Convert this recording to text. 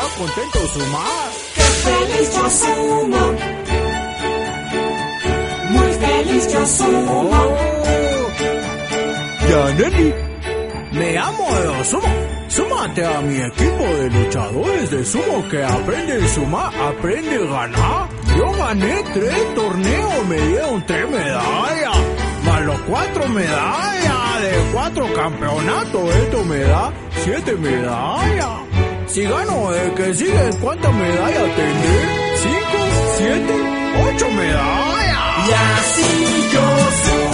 contento Sumar. ¡Qué feliz yo sumo! Muy feliz yo sumo. Ya, Nelly, me amo de sumo. Súmate a mi equipo de luchadores de sumo que aprende a sumar, aprende a ganar. Yo gané 3 torneos, me dieron 3 medallas, más los 4 medallas de 4 campeonatos. Esto me da 7 medallas. Si gano el que sigue, ¿cuántas medallas tendré? 5, 7, 8 medallas. Y así yo sumo.